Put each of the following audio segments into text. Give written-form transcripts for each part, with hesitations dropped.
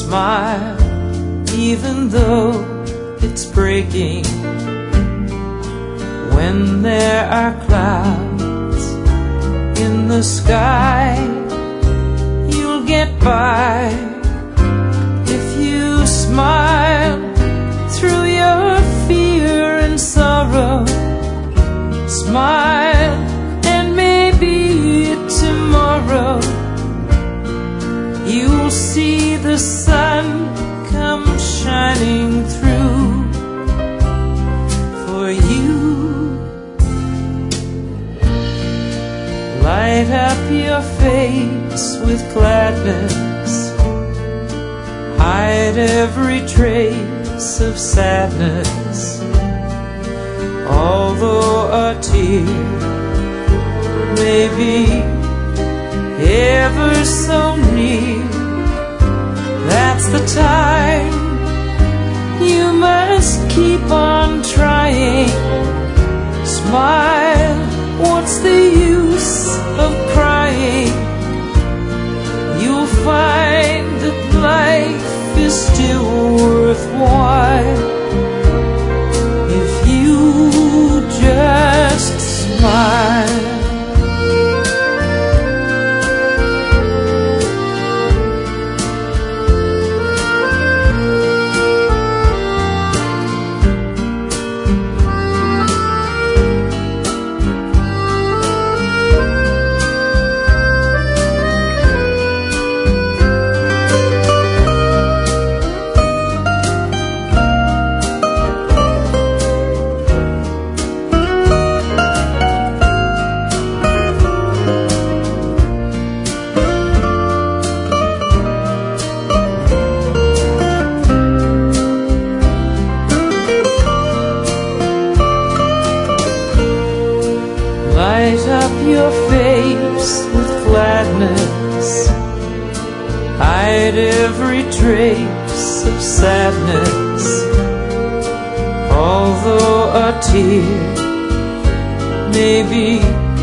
smile even though it's breaking. When there are clouds in the sky, you'll get by if you smile through your fear and sorrow. Smile and maybe tomorrow you'll see the sun come shining through for you. Light up your face with gladness, hide every trace of sadness. Although a tear may be ever so near, that's the time you must keep on trying. Smile, what's the use of crying? You'll find that life is still worthwhile if you just smile. Light up your face with gladness, hide every trace of sadness. Although a tear may be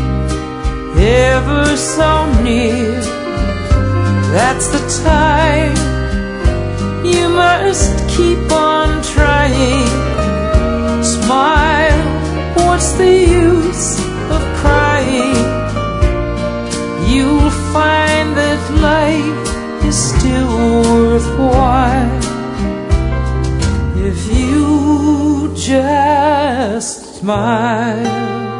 ever so near, that's the time you must keep on trying. Smile, what's the use of crying? You'll find that life is still worthwhile if you just smile.